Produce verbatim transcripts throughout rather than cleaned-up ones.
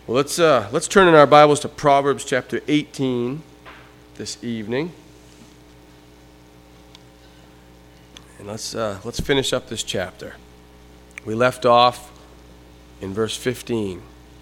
Well, let's uh, let's turn in our Bibles to Proverbs chapter eighteen this evening, and let's uh, let's finish up this chapter. We left off in verse fifteen.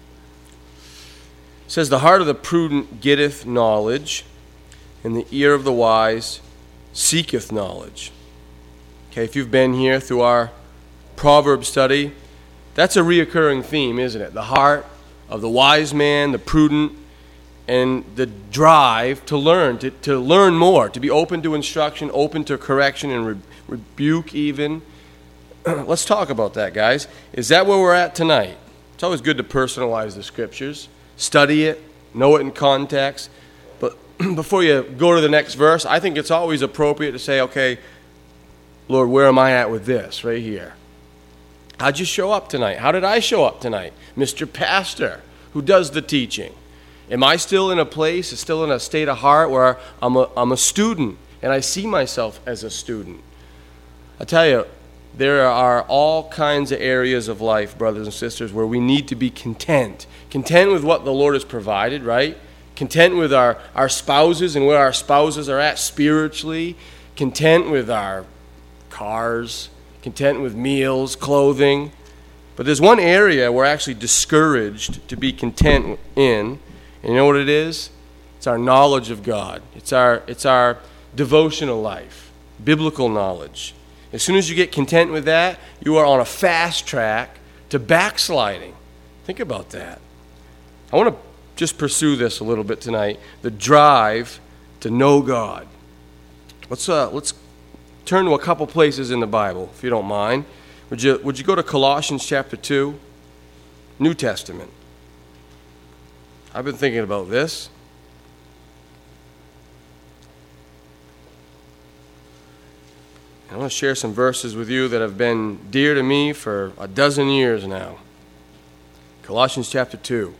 It says, "The heart of the prudent getteth knowledge, and the ear of the wise seeketh knowledge." Okay, if you've been here through our Proverbs study, that's a reoccurring theme, isn't it? The heart of the wise man, the prudent, and the drive to learn, to, to learn more, to be open to instruction, open to correction and re- rebuke even. Let's talk about that, guys. Is that where we're at tonight? It's always good to personalize the scriptures, study it, know it in context. But before you go to the next verse, I think it's always appropriate to say, okay, Lord, where am I at with this right here? How'd you show up tonight? How did I show up tonight? Mister Pastor, who does the teaching. Am I still in a place, still in a state of heart where I'm a, I'm a student and I see myself as a student? I tell you, there are all kinds of areas of life, brothers and sisters, where we need to be content. Content with what the Lord has provided, right? Content with our, our spouses and where our spouses are at spiritually. Content with our cars. Content with meals, clothing. But there's one area we're actually discouraged to be content in. And you know what it is? It's our knowledge of God. It's our, it's our devotional life, biblical knowledge. As soon as you get content with that, you are on a fast track to backsliding. Think about that. I want to just pursue this a little bit tonight. The drive to know God. Let's uh, let's turn to a couple places in the Bible, if you don't mind. Would you would you go to Colossians chapter two, New Testament? I've been thinking about this. I want to share some verses with you that have been dear to me for a dozen years now. Colossians chapter two.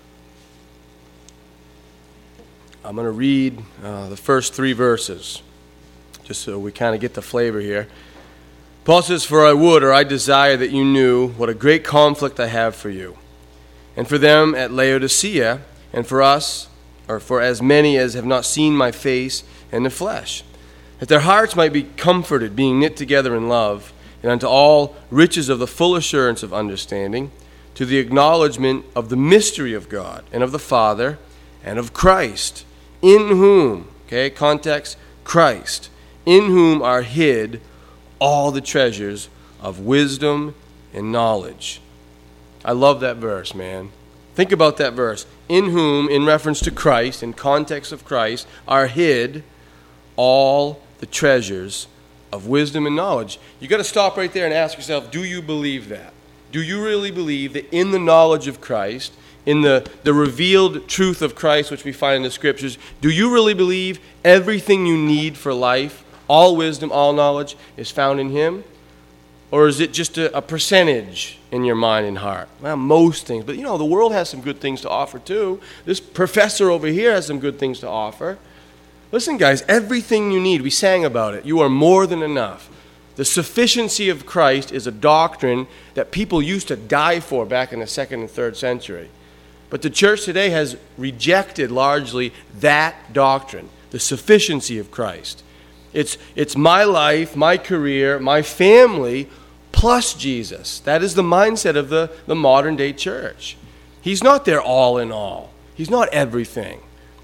I'm going to read uh, the first three verses, just so we kind of get the flavor here. Paul says, "For I would, or I desire that you knew what a great conflict I have for you, and for them at Laodicea, and for us, or for as many as have not seen my face in the flesh, that their hearts might be comforted, being knit together in love, and unto all riches of the full assurance of understanding, to the acknowledgement of the mystery of God, and of the Father, and of Christ, in whom," okay, context, Christ, "in whom are hid all the treasures of wisdom and knowledge." I love that verse, man. Think about that verse. In whom, in reference to Christ, in context of Christ, are hid all the treasures of wisdom and knowledge. You got to stop right there and ask yourself, do you believe that? Do you really believe that in the knowledge of Christ, in the, the revealed truth of Christ, which we find in the Scriptures, do you really believe everything you need for life, all wisdom, all knowledge, is found in Him? Or is it just a, a percentage in your mind and heart? Well, most things. But, you know, the world has some good things to offer, too. This professor over here has some good things to offer. Listen, guys, everything you need, we sang about it. You are more than enough. The sufficiency of Christ is a doctrine that people used to die for back in the second and third century. But the church today has rejected largely that doctrine, the sufficiency of Christ. It's, it's my life, my career, my family, plus Jesus. That is the mindset of the, the modern day church. He's not their all in all. He's not everything.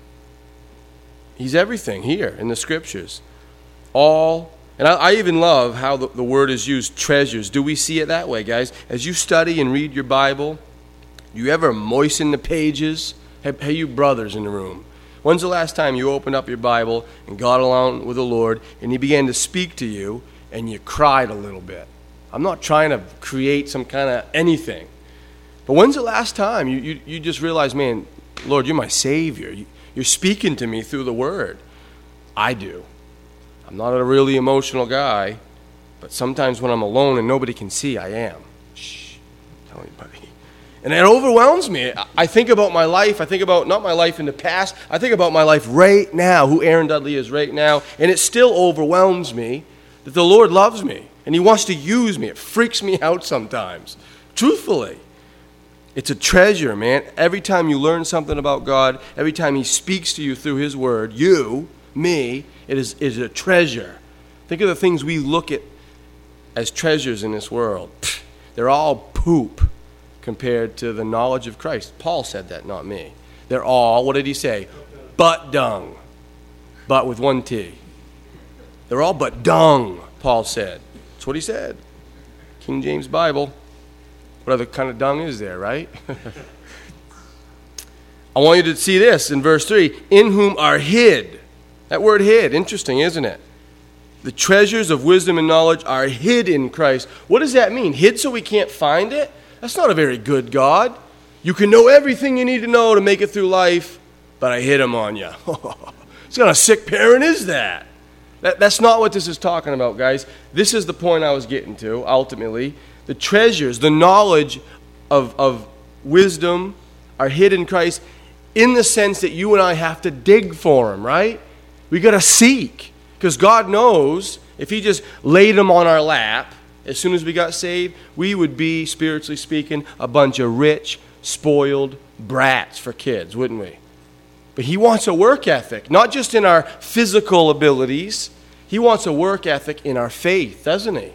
He's everything here in the Scriptures. All, and I, I even love how the, the word is used, treasures. Do we see it that way, guys? As you study and read your Bible, you ever moisten the pages? Hey, hey, you brothers in the room. When's the last time you opened up your Bible and got along with the Lord and He began to speak to you and you cried a little bit? I'm not trying to create some kind of anything. But when's the last time you, you, you just realized, man, Lord, you're my Savior. You, you're speaking to me through the Word. I do. I'm not a really emotional guy, but sometimes when I'm alone and nobody can see, I am. Shh, don't tell anybody. And it overwhelms me. I think about my life. I think about not my life in the past. I think about my life right now, who Aaron Dudley is right now. And it still overwhelms me that the Lord loves me and He wants to use me. It freaks me out sometimes, truthfully. It's a treasure, man. Every time you learn something about God, every time he speaks to you through his word, you, me, it is, is a treasure. Think of the things we look at as treasures in this world. Pfft, they're all poop compared to the knowledge of Christ. Paul said that, not me. They're all, what did he say? But dung. But with one T. They're all but dung, Paul said. That's what he said. King James Bible. What other kind of dung is there, right? I want you to see this in verse three. In whom are hid. That word hid, interesting, isn't it? The treasures of wisdom and knowledge are hid in Christ. What does that mean? Hid so we can't find it? That's not a very good God. You can know everything you need to know to make it through life, but I hid them on you. What kind of sick parent is that? that? That's not what this is talking about, guys. This is the point I was getting to, ultimately. The treasures, the knowledge of, of wisdom are hid in Christ in the sense that you and I have to dig for them, right? We got to seek. Because God knows if he just laid them on our lap, as soon as we got saved, we would be, spiritually speaking, a bunch of rich, spoiled brats for kids, wouldn't we? But he wants a work ethic, not just in our physical abilities. He wants a work ethic in our faith, doesn't he?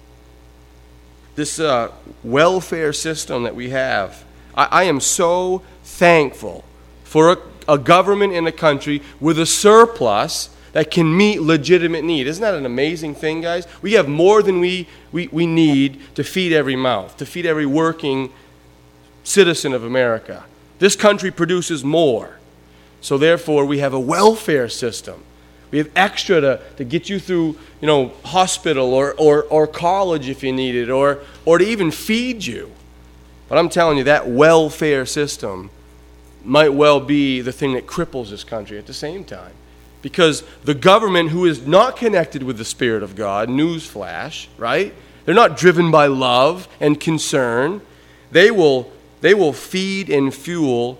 This uh, welfare system that we have, I, I am so thankful for a, a government in a country with a surplus that can meet legitimate need. Isn't that an amazing thing, guys? We have more than we, we, we need to feed every mouth, to feed every working citizen of America. This country produces more. So therefore, we have a welfare system. We have extra to, to get you through, you know, hospital or, or, or college if you need it, or, or to even feed you. But I'm telling you, that welfare system might well be the thing that cripples this country at the same time. Because the government, who is not connected with the Spirit of God, newsflash, right? They're not driven by love and concern. They will, they will feed and fuel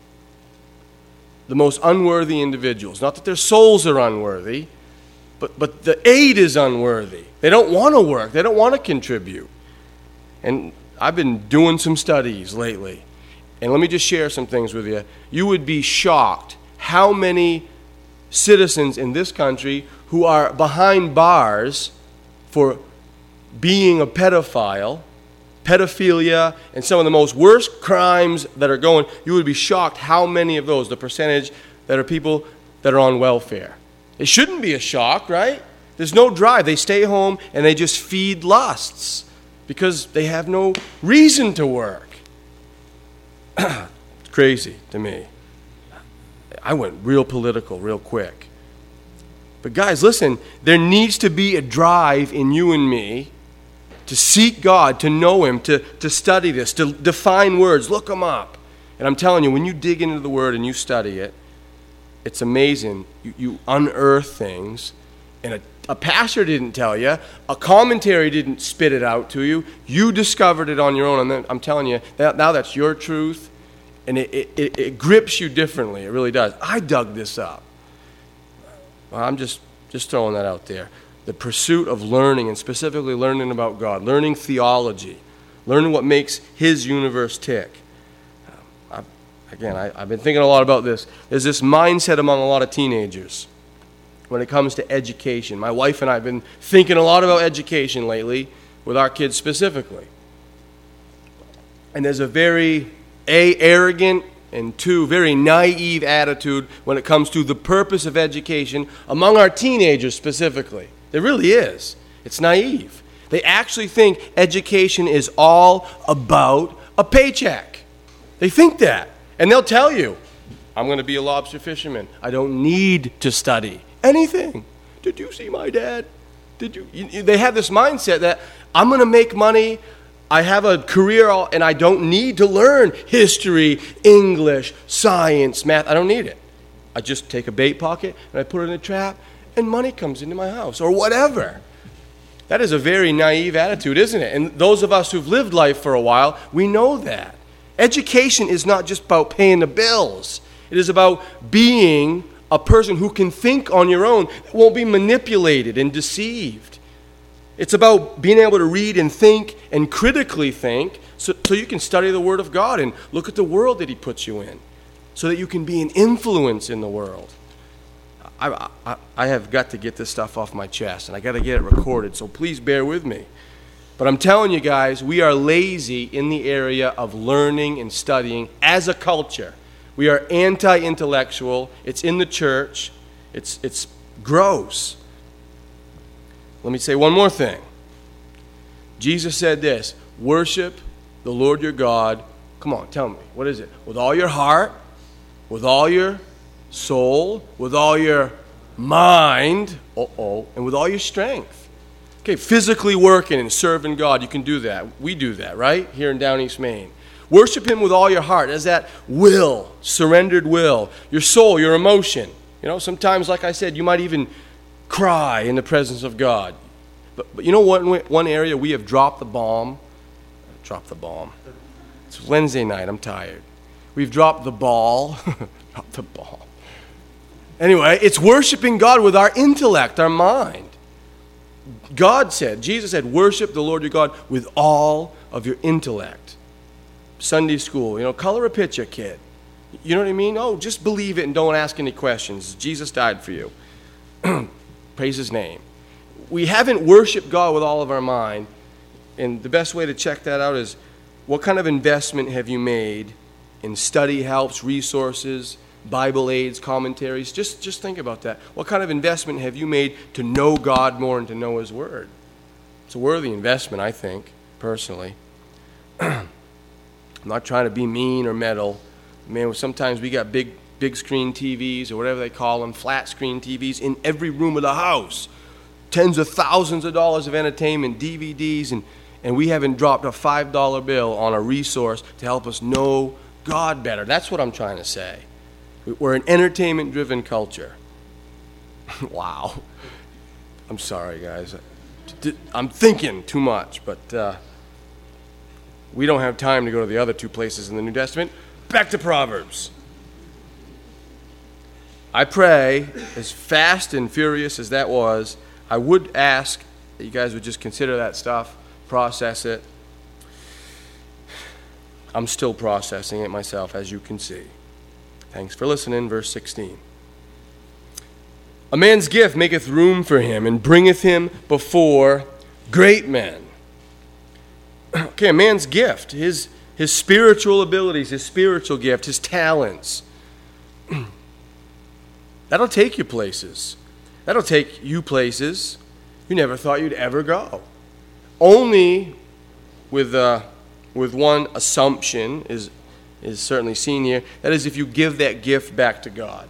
the most unworthy individuals. Not that their souls are unworthy, but, but the aid is unworthy. They don't want to work. They don't want to contribute. And I've been doing some studies lately. And let me just share some things with you. You would be shocked how many citizens in this country who are behind bars for being a pedophile, pedophilia, and some of the most worst crimes that are going, you would be shocked how many of those, the percentage that are people that are on welfare. It shouldn't be a shock, right? There's no drive. They stay home and they just feed lusts because they have no reason to work. It's crazy to me. I went real political real quick. But guys, listen, there needs to be a drive in you and me to seek God, to know him, to, to study this, to define words, look them up. And I'm telling you, when you dig into the word and you study it, it's amazing. You, you unearth things, and a, a pastor didn't tell you, a commentary didn't spit it out to you. You discovered it on your own, and then I'm telling you, that, now that's your truth, and it, it, it grips you differently. It really does. I dug this up. Well, I'm just, just throwing that out there. The pursuit of learning, and specifically learning about God, learning theology, learning what makes his universe tick. I, again, I, I've been thinking a lot about this. There's this mindset among a lot of teenagers when it comes to education. My wife and I have been thinking a lot about education lately, with our kids specifically. And there's a very, A, arrogant, and two, very naive attitude when it comes to the purpose of education among our teenagers specifically. There really is. It's naive. They actually think education is all about a paycheck. They think that. And they'll tell you, I'm going to be a lobster fisherman. I don't need to study anything. Did you see my dad? Did you? you they have this mindset that I'm going to make money. I have a career and I don't need to learn history, English, science, math. I don't need it. I just take a bait pocket and I put it in a trap and money comes into my house or whatever. That is a very naive attitude, isn't it? And those of us who've lived life for a while, we know that. Education is not just about paying the bills. It is about being a person who can think on your own, that won't be manipulated and deceived. It's about being able to read and think and critically think so, so you can study the Word of God and look at the world that he puts you in, so that you can be an influence in the world. I, I, I have got to get this stuff off my chest, and I got to get it recorded, so please bear with me. But I'm telling you guys, we are lazy in the area of learning and studying as a culture. We are anti-intellectual. It's in the church. It's, it's gross. Let me say one more thing. Jesus said this, worship the Lord your God. Come on, tell me. What is it? With all your heart, with all your soul, with all your mind, uh-oh, and with all your strength. Okay, physically working and serving God, you can do that. We do that, right? Here in Down East Maine. Worship him with all your heart. As that will, surrendered will, your soul, your emotion. You know, sometimes, like I said, you might even cry in the presence of God. But, but you know what? One area we have dropped the bomb. Dropped the bomb. It's Wednesday night. I'm tired. We've dropped the ball. Dropped the ball. Anyway, it's worshiping God with our intellect, our mind. God said, Jesus said, worship the Lord your God with all of your intellect. Sunday school, you know, color a picture, kid. You know what I mean? Oh, just believe it and don't ask any questions. Jesus died for you. Praise his name. We haven't worshiped God with all of our mind, and the best way to check that out is, what kind of investment have you made in study helps, resources, Bible aids, commentaries? Just, just think about that. What kind of investment have you made to know God more and to know his word? It's a worthy investment, I think, personally. I'm not trying to be mean or meddle. Man, sometimes we got big, big screen T Vs or whatever they call them, flat screen T Vs in every room of the house. Tens of thousands of dollars of entertainment, D V Ds, and, and we haven't dropped a five dollar bill on a resource to help us know God better. That's what I'm trying to say. We're an entertainment-driven culture. Wow. I'm sorry, guys. I'm thinking too much, but uh, we don't have time to go to the other two places in the New Testament. Back to Proverbs. I pray, as fast and furious as that was, I would ask that you guys would just consider that stuff, process it. I'm still processing it myself, as you can see. Thanks for listening. Verse sixteen. A man's gift maketh room for him, and bringeth him before great men. Okay, a man's gift, his, his spiritual abilities, his spiritual gift, his talents. That'll take you places. That'll take you places you never thought you'd ever go. Only with, uh, with one assumption is is certainly seen here. That is, if you give that gift back to God.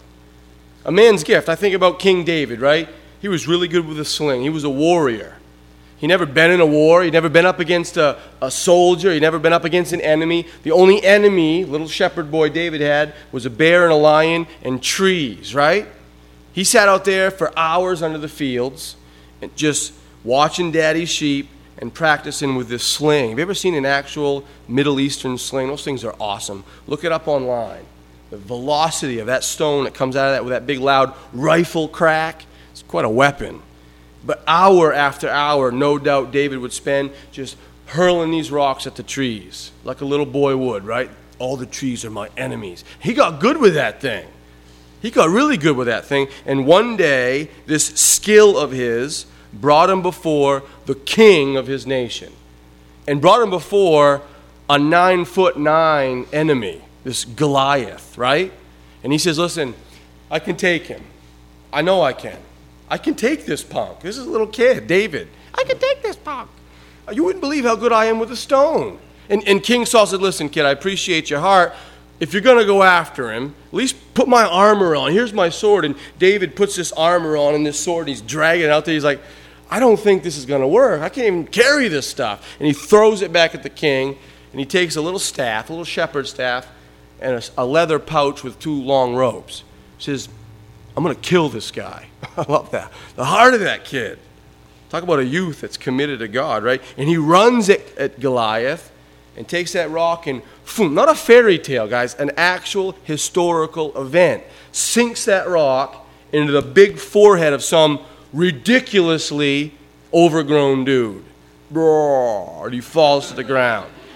A man's gift. I think about King David, right? He was really good with a sling. He was a warrior. He never been in a war. He'd never been up against a, a soldier. He'd never been up against an enemy. The only enemy little shepherd boy David had was a bear and a lion and trees, right? He sat out there for hours under the fields and just watching daddy's sheep and practicing with this sling. Have you ever seen an actual Middle Eastern sling? Those things are awesome. Look it up online. The velocity of that stone that comes out of that with that big loud rifle crack, it's quite a weapon. But hour after hour, no doubt David would spend just hurling these rocks at the trees, like a little boy would, right? All the trees are my enemies. He got good with that thing. He got really good with that thing. And one day, this skill of his brought him before the king of his nation, and brought him before a nine foot nine enemy, this Goliath, right? And he says, listen, I can take him. I know I can. I can take this punk. This is a little kid, David. I can take this punk. You wouldn't believe how good I am with a stone. And, and King Saul said, listen, kid, I appreciate your heart. If you're going to go after him, at least put my armor on. Here's my sword. And David puts this armor on and this sword, and he's dragging it out there. He's like, I don't think this is going to work. I can't even carry this stuff. And he throws it back at the king, and he takes a little staff, a little shepherd's staff, and a, a leather pouch with two long ropes. He says, I'm going to kill this guy. I love that. The heart of that kid. Talk about a youth that's committed to God, right? And he runs at, at Goliath and takes that rock and, boom, not a fairy tale, guys, an actual historical event. Sinks that rock into the big forehead of some ridiculously overgrown dude. And he falls to the ground.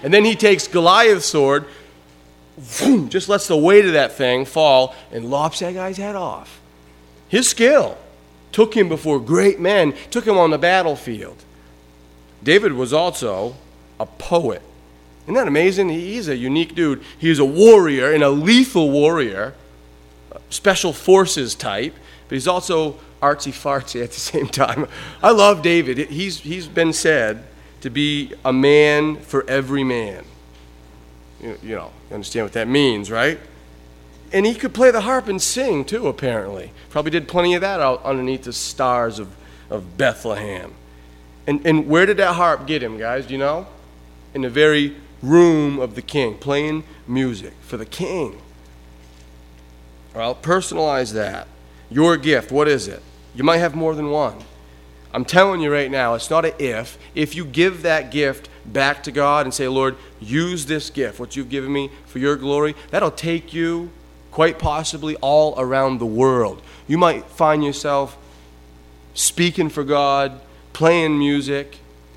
And then he takes Goliath's sword, just lets the weight of that thing fall, and lops that guy's head off. His skill took him before great men, took him on the battlefield. David was also a poet. Isn't that amazing? He's a unique dude. He's a warrior, and a lethal warrior, special forces type, but he's also artsy-fartsy at the same time. I love David. He's, he's been said to be a man for every man. You, you know, you understand what that means, right? And he could play the harp and sing, too, apparently. Probably did plenty of that out underneath the stars of, of Bethlehem. And, and where did that harp get him, guys? Do you know? In the very room of the king, playing music for the king. Well, personalize that. Your gift, what is it? You might have more than one. I'm telling you right now, it's not an if. If you give that gift back to God and say, Lord, use this gift, what you've given me for your glory, that'll take you quite possibly all around the world. You might find yourself speaking for God, playing music,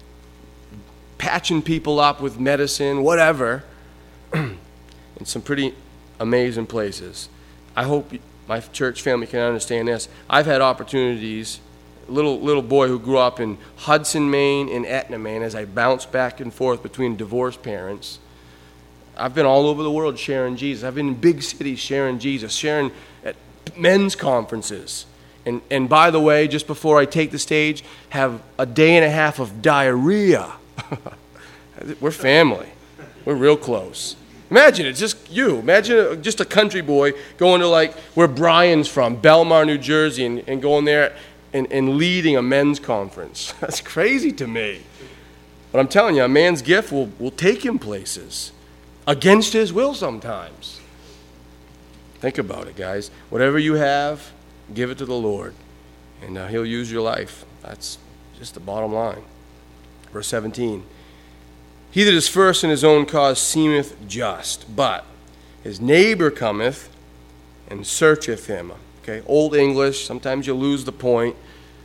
patching people up with medicine, whatever, in some pretty amazing places. I hope my church family can understand this. I've had opportunities, little little boy who grew up in Hudson, Maine and Etna, Maine, as I bounced back and forth between divorced parents. I've been all over the world sharing Jesus. I've been in big cities sharing Jesus, sharing at men's conferences. And, and by the way, just before I take the stage, have a day and a half of diarrhea. We're family. We're real close. Imagine it's just you. Imagine just a country boy going to like where Brian's from, Belmar, New Jersey, and, and going there and, and leading a men's conference. That's crazy to me. But I'm telling you, a man's gift will, will take him places against his will sometimes. Think about it, guys. Whatever you have, give it to the Lord, and uh, he'll use your life. That's just the bottom line. Verse seventeen. He that is first in his own cause seemeth just, but his neighbor cometh and searcheth him. Okay, Old English, sometimes you lose the point.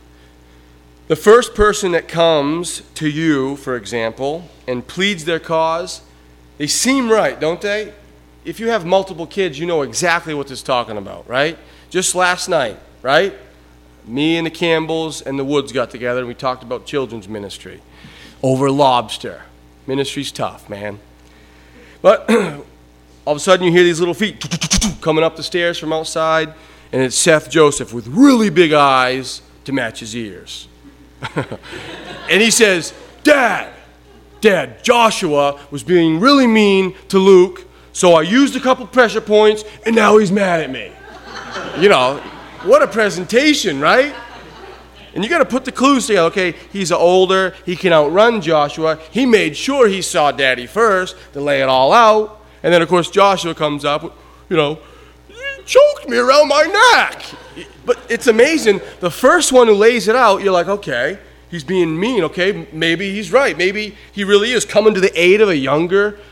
The first person that comes to you, for example, and pleads their cause, they seem right, don't they? If you have multiple kids, you know exactly what this is talking about, right? Just last night, right? Me and the Campbells and the Woods got together and we talked about children's ministry over lobster. Ministry's tough, man. But all of a sudden you hear these little feet coming up the stairs from outside, and it's Seth Joseph with really big eyes to match his ears. And he says, Dad, Dad, Joshua was being really mean to Luke, so I used a couple pressure points, and now he's mad at me. You know, what a presentation, right? And you got to put the clues together. Okay, he's older. He can outrun Joshua. He made sure he saw Daddy first to lay it all out. And then, of course, Joshua comes up, you know, you choked me around my neck. But it's amazing. The first one who lays it out, you're like, okay, he's being mean. Okay, maybe he's right. Maybe he really is coming to the aid of a younger,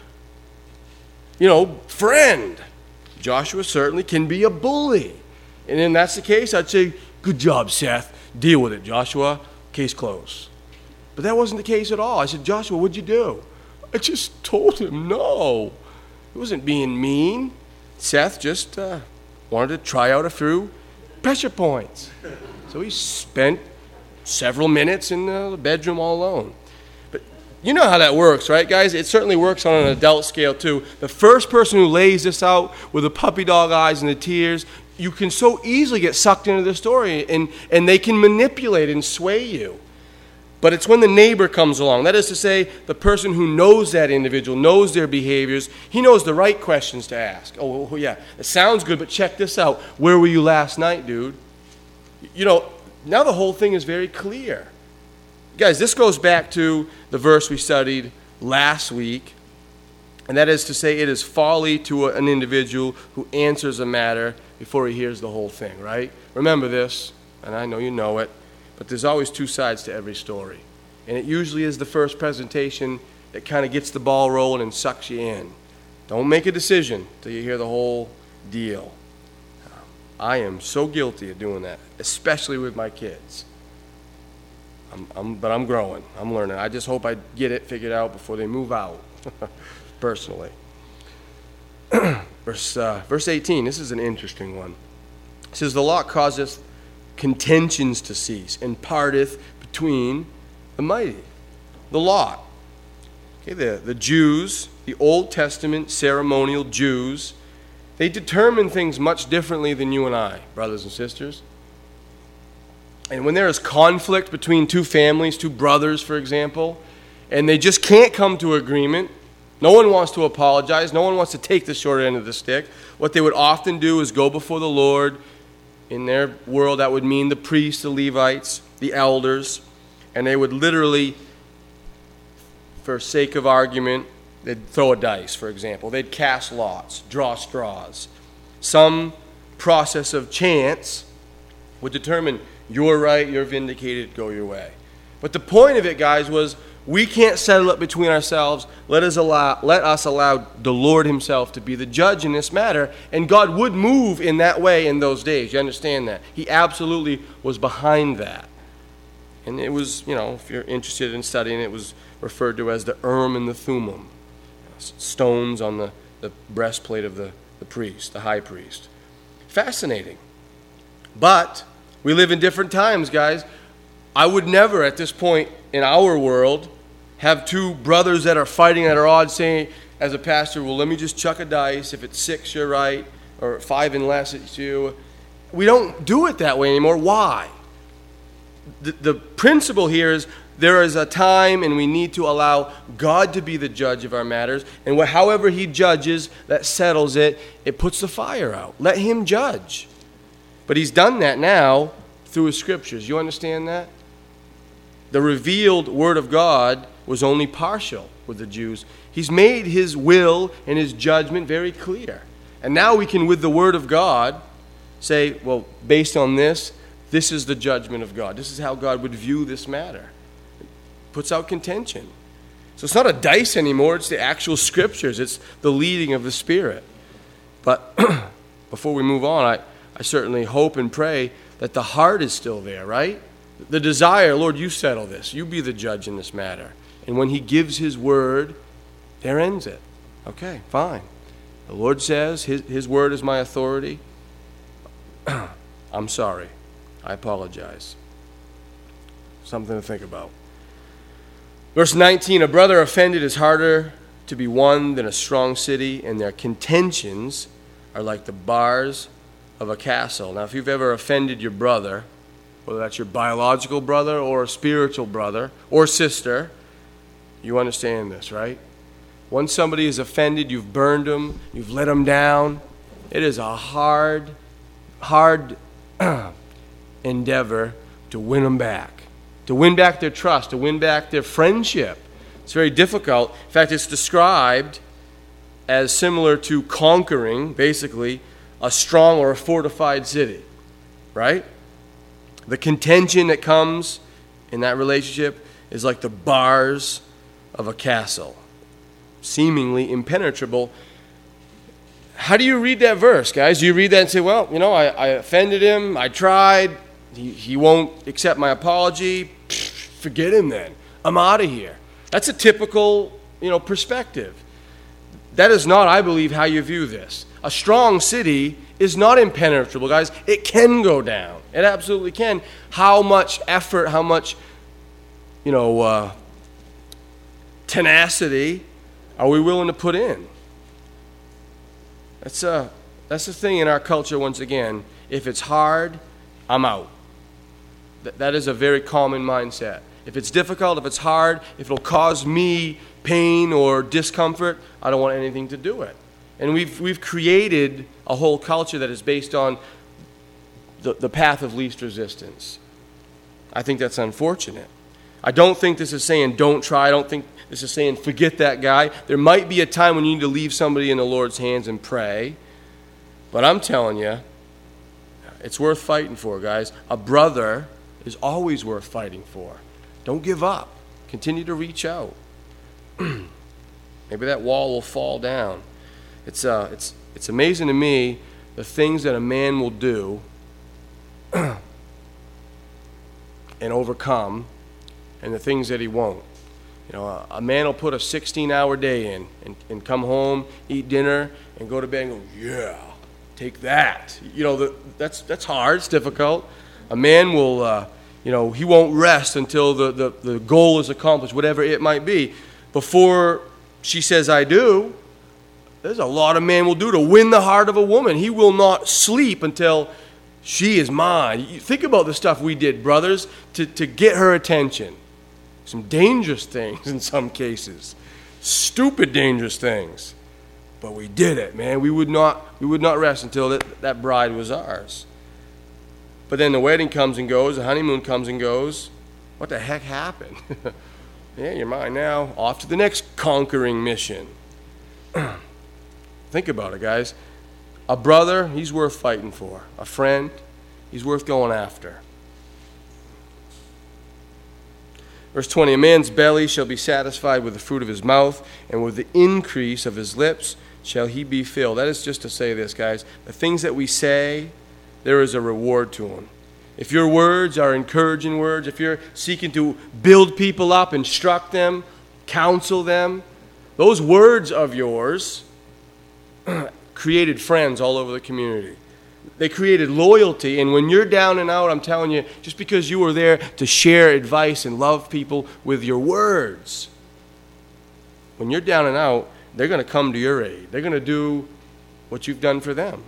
you know, friend. Joshua certainly can be a bully. And if that's the case, I'd say, good job, Seth. Deal with it, Joshua. Case closed. But that wasn't the case at all. I said, Joshua, what'd you do? I just told him no. He wasn't being mean. Seth just uh, wanted to try out a few pressure points. So he spent several minutes in the bedroom all alone. But you know how that works, right, guys? It certainly works on an adult scale, too. The first person who lays this out with the puppy dog eyes and the tears, you can so easily get sucked into the story, and, and they can manipulate and sway you. But it's when the neighbor comes along. That is to say, the person who knows that individual, knows their behaviors, he knows the right questions to ask. Oh, oh yeah, it sounds good, but check this out. Where were you last night, dude? You know, now the whole thing is very clear. Guys, this goes back to the verse we studied last week, and that is to say, it is folly to an individual who answers a matter before he hears the whole thing, right? Remember this, and I know you know it, but there's always two sides to every story. And it usually is the first presentation that kind of gets the ball rolling and sucks you in. Don't make a decision till you hear the whole deal. I am so guilty of doing that, especially with my kids. I'm, I'm, but I'm growing. I'm learning. I just hope I get it figured out before they move out. personally. verse, uh, verse eighteen, this is an interesting one. It says, the law causeth contentions to cease, and parteth between the mighty. The law. Okay, the, the Jews, the Old Testament ceremonial Jews, they determine things much differently than you and I, brothers and sisters. And when there is conflict between two families, two brothers, for example, and they just can't come to agreement, no one wants to apologize, no one wants to take the short end of the stick, what they would often do is go before the Lord. In their world, that would mean the priests, the Levites, the elders, and they would literally, for sake of argument, they'd throw a dice, for example. They'd cast lots, draw straws. Some process of chance would determine you're right, you're vindicated, go your way. But the point of it, guys, was we can't settle it between ourselves. Let us allow, let us allow the Lord himself to be the judge in this matter. And God would move in that way in those days. You understand that? He absolutely was behind that. And it was, you know, if you're interested in studying, it was referred to as the Urim and the Thummim, stones on the, the breastplate of the, the priest, the high priest. Fascinating. But we live in different times, guys. I would never, at this point in our world, have two brothers that are fighting at odds saying, as a pastor, well, let me just chuck a dice. If it's six, you're right, or five and less, it's you. We don't do it that way anymore. Why? The, the principle here is there is a time, and we need to allow God to be the judge of our matters. And what, however he judges, that settles it. It puts the fire out. Let him judge. But he's done that now through his scriptures. You understand that? The revealed word of God was only partial with the Jews. He's made his will and his judgment very clear. And now we can, with the word of God, say, well, based on this, this is the judgment of God. This is how God would view this matter. It puts out contention. So it's not a dice anymore. It's the actual scriptures. It's the leading of the Spirit. But before we move on, I, I certainly hope and pray that the heart is still there, right? The desire, Lord, you settle this. You be the judge in this matter. And when he gives his word, there ends it. Okay, fine. The Lord says his, his word is my authority. I'm sorry. I apologize. Something to think about. Verse nineteen, a brother offended is harder to be won than a strong city, and their contentions are like the bars of a castle. Now, if you've ever offended your brother, whether that's your biological brother or a spiritual brother or sister, you understand this, right? Once somebody is offended, you've burned them, you've let them down. It is a hard, hard endeavor to win them back, to win back their trust, to win back their friendship. It's very difficult. In fact, it's described as similar to conquering, basically, a strong or a fortified city, right? The contention that comes in that relationship is like the bars of a castle, seemingly impenetrable. How do you read that verse, guys? Do you read that and say, well, you know, I, I offended him, I tried, he, he won't accept my apology, Pfft, forget him then, I'm out of here. That's a typical, you know, perspective. That is not, I believe, how you view this. A strong city is not impenetrable, guys. It can go down. It absolutely can. How much effort, how much, you know, uh, tenacity are we willing to put in? That's a, that's the thing in our culture, once again. If it's hard, I'm out. Th- that is a very common mindset. If it's difficult, if it's hard, if it'll cause me pain or discomfort, I don't want anything to do with it. And we've we've created a whole culture that is based on the, the path of least resistance. I think that's unfortunate. I don't think this is saying don't try. I don't think this is saying forget that guy. There might be a time when you need to leave somebody in the Lord's hands and pray. But I'm telling you, it's worth fighting for, guys. A brother is always worth fighting for. Don't give up. Continue to reach out. Maybe that wall will fall down. It's uh, it's it's amazing to me the things that a man will do and overcome, and the things that he won't. You know, a, a man will put a sixteen-hour day in and, and come home, eat dinner, and go to bed and go, yeah, take that. You know, the, that's that's hard. It's difficult. A man will, uh, you know, he won't rest until the, the, the goal is accomplished, whatever it might be. Before she says, I do, there's a lot a man will do to win the heart of a woman. He will not sleep until she is mine. You think about the stuff we did, brothers, to, to get her attention. Some dangerous things in some cases. Stupid dangerous things. But we did it, man. We would not, we would not rest until that, that bride was ours. But then the wedding comes and goes, the honeymoon comes and goes. What the heck happened? Yeah, you're mine now. Off to the next conquering mission. Think about it, guys. A brother, he's worth fighting for. A friend, he's worth going after. Verse twenty, a man's belly shall be satisfied with the fruit of his mouth, and with the increase of his lips shall he be filled. That is just to say this, guys. The things that we say, there is a reward to them. If your words are encouraging words, if you're seeking to build people up, instruct them, counsel them, those words of yours created friends all over the community. They created loyalty, and when you're down and out, I'm telling you, just because you were there to share advice and love people with your words, when you're down and out, they're going to come to your aid. They're going to do what you've done for them.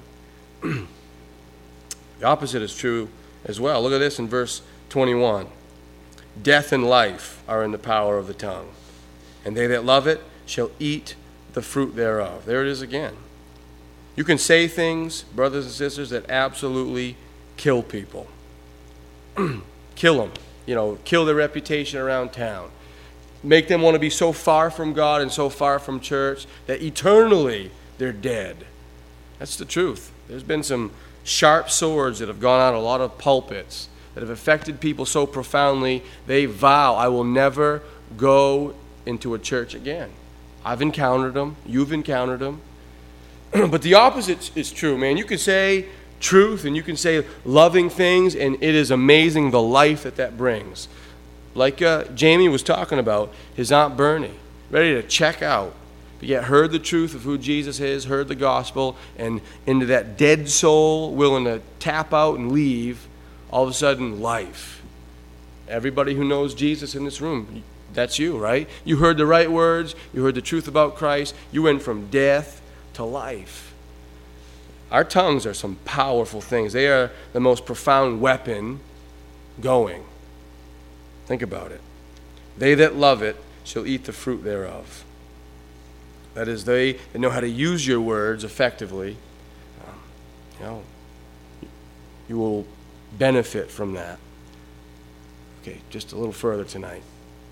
The opposite is true as well. Look at this in verse twenty-one. Death and life are in the power of the tongue, and they that love it shall eat the fruit thereof. There it is again. You can say things, brothers and sisters, that absolutely kill people. Kill them. You know, kill their reputation around town. Make them want to be so far from God and so far from church that eternally they're dead. That's the truth. There's been some sharp swords that have gone out a lot of pulpits that have affected people so profoundly, they vow, I will never go into a church again. I've encountered them. You've encountered them. But the opposite is true, man. You can say truth and you can say loving things, and it is amazing the life that that brings. Like uh, Jamie was talking about, his Aunt Bernie, ready to check out, but yet heard the truth of who Jesus is, heard the gospel, and into that dead soul willing to tap out and leave, all of a sudden, life. Everybody who knows Jesus in this room, that's you, right? You heard the right words, you heard the truth about Christ, you went from death to life. Our tongues are some powerful things. They are the most profound weapon going. Think about it. They that love it shall eat the fruit thereof. That is, they that know how to use your words effectively, um, you know, you will benefit from that. Okay, just a little further tonight.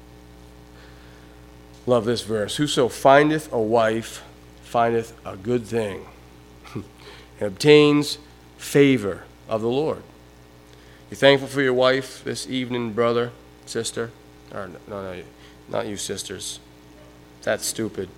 Love this verse. Whoso findeth a wife findeth a good thing and obtains favor of the Lord. You thankful for your wife this evening, brother, sister? Or no, no, not you sisters. That's stupid.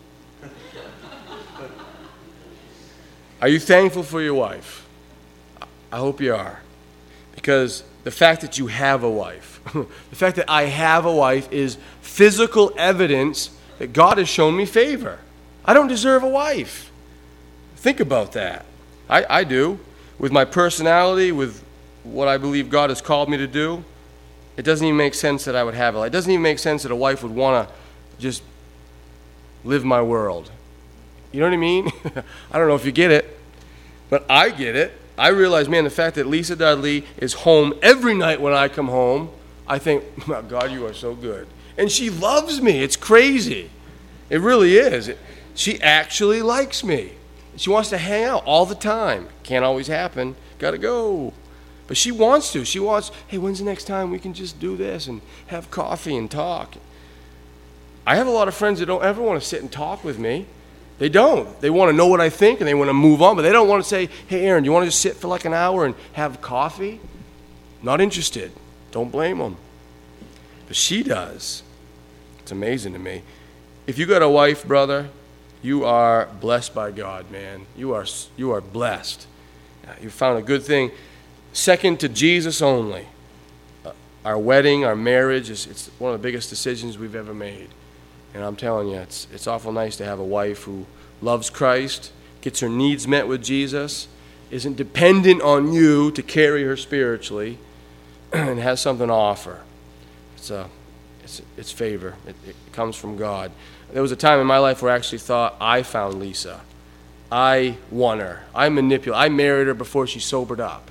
Are you thankful for your wife? I hope you are. Because the fact that you have a wife, the fact that I have a wife is physical evidence that God has shown me favor. I don't deserve a wife. Think about that. I, I do. With my personality, with what I believe God has called me to do, it doesn't even make sense that I would have it. It doesn't even make sense that a wife would want to just live my world. You know what I mean? I don't know if you get it, but I get it. I realize, man, the fact that Lisa Dudley is home every night when I come home, I think, oh, God, you are so good. And she loves me. It's crazy. It really is. It, She actually likes me. She wants to hang out all the time. Can't always happen. Got to go. But she wants to. She wants, hey, when's the next time we can just do this and have coffee and talk? I have a lot of friends that don't ever want to sit and talk with me. They don't. They want to know what I think and they want to move on, but they don't want to say, hey, Aaron, do you want to just sit for like an hour and have coffee? Not interested. Don't blame them. But she does. It's amazing to me. If you got a wife, brother, you are blessed by God, man. You are you are blessed. You found a good thing. Second to Jesus only. Uh, our wedding, our marriage, is it's one of the biggest decisions we've ever made. And I'm telling you, it's it's awful nice to have a wife who loves Christ, gets her needs met with Jesus, isn't dependent on you to carry her spiritually, and has something to offer. It's a, it's it's favor. It, it comes from God. There was a time in my life where I actually thought I found Lisa. I won her. I manipulated. I married her before she sobered up.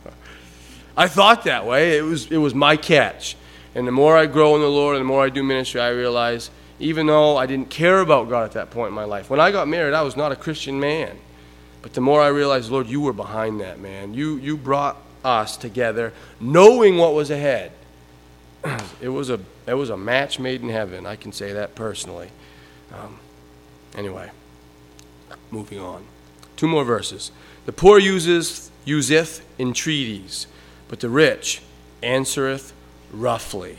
I thought that way. It was it was my catch. And the more I grow in the Lord and the more I do ministry, I realize even though I didn't care about God at that point in my life, when I got married, I was not a Christian man. But the more I realized, Lord, you were behind that, man. You you brought us together knowing what was ahead. It was a it was a match made in heaven. I can say that personally. Um, anyway, moving on. Two more verses. The poor uses useth entreaties, but the rich answereth roughly.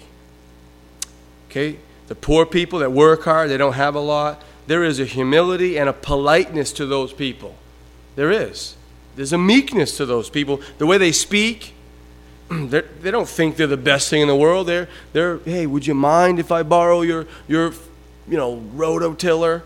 Okay? The poor people that work hard, they don't have a lot. There is a humility and a politeness to those people. There is. There's a meekness to those people. The way they speak, they don't think they're the best thing in the world. They're, they're, hey, would you mind if I borrow your, your you know, rototiller?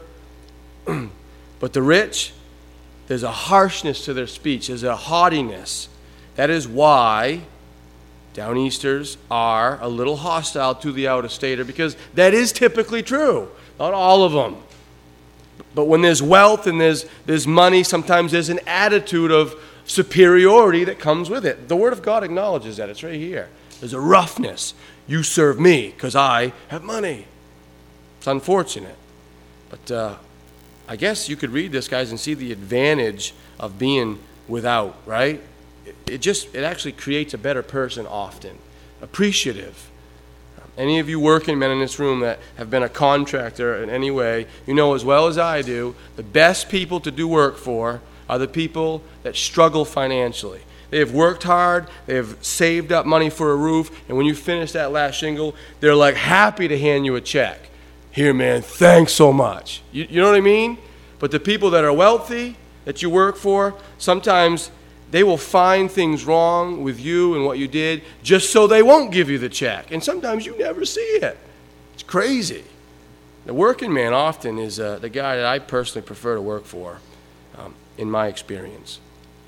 But the rich, there's a harshness to their speech. There's a haughtiness. That is why Downeasters are a little hostile to the out-of-stater, because that is typically true. Not all of them. But when there's wealth and there's, there's money, sometimes there's an attitude of superiority that comes with it. The Word of God acknowledges that. It's right here. There's a roughness. You serve me because I have money. It's unfortunate. But uh, I guess you could read this, guys, and see the advantage of being without, right? It, it just, it actually creates a better person often. Appreciative. Any of you working men in this room that have been a contractor in any way, you know as well as I do, the best people to do work for are the people that struggle financially. They have worked hard, they have saved up money for a roof, and when you finish that last shingle, they're like happy to hand you a check. Here, man, thanks so much. You, you know what I mean? But the people that are wealthy, that you work for, sometimes they will find things wrong with you and what you did just so they won't give you the check. And sometimes you never see it. It's crazy. The working man often is uh, the guy that I personally prefer to work for, um, in my experience,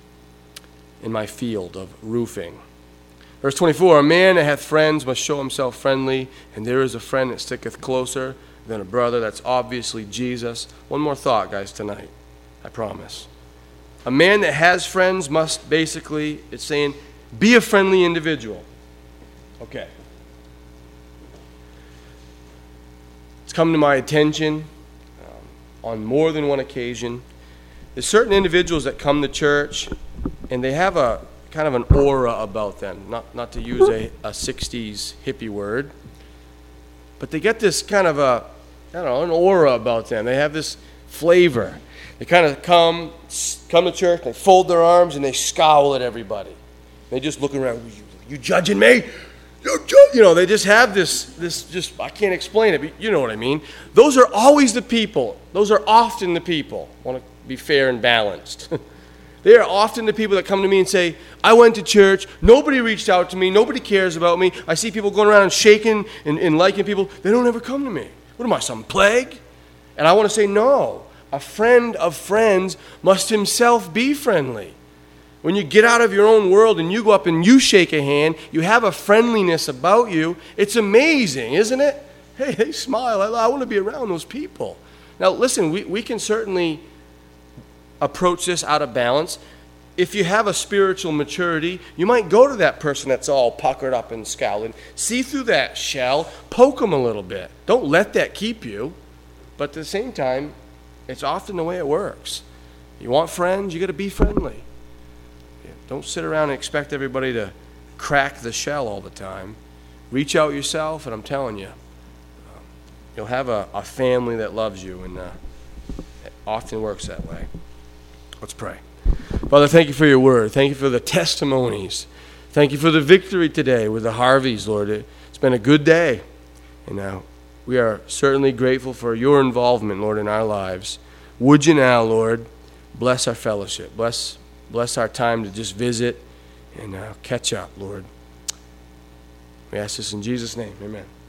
in my field of roofing. Verse twenty-four, a man that hath friends must show himself friendly, and there is a friend that sticketh closer than a brother. That's obviously Jesus. One more thought, guys, tonight. I promise. A man that has friends must basically, it's saying, be a friendly individual. Okay. It's come to my attention um, on more than one occasion. There's certain individuals that come to church and they have a kind of an aura about them. Not, not to use a, a sixties hippie word, but they get this kind of a, I don't know, an aura about them. They have this flavor. They kind of come, come to church, they fold their arms, and they scowl at everybody. They just look around, you, you judging me? You, you know, they just have this, this just, I can't explain it, but you know what I mean. Those are always the people. Those are often the people. I want to be fair and balanced. They are often the people that come to me and say, I went to church, nobody reached out to me, nobody cares about me. I see people going around and shaking and, and liking people. They don't ever come to me. What am I, some plague? And I want to say, no. A friend of friends must himself be friendly. When you get out of your own world and you go up and you shake a hand, you have a friendliness about you. It's amazing, isn't it? Hey, they smile. I, I want to be around those people. Now, listen, we, we can certainly approach this out of balance. If you have a spiritual maturity, you might go to that person that's all puckered up and scowling. See through that shell. Poke them a little bit. Don't let that keep you. But at the same time, it's often the way it works. You want friends, you got to be friendly. Don't sit around and expect everybody to crack the shell all the time. Reach out yourself, and I'm telling you, um, you'll have a, a family that loves you, and uh, it often works that way. Let's pray. Father, thank you for your word. Thank you for the testimonies. Thank you for the victory today with the Harveys, Lord. It's been a good day, and now we are certainly grateful for your involvement, Lord, in our lives. Would you now, Lord, bless our fellowship. Bless, bless our time to just visit and uh, catch up, Lord. We ask this in Jesus' name. Amen.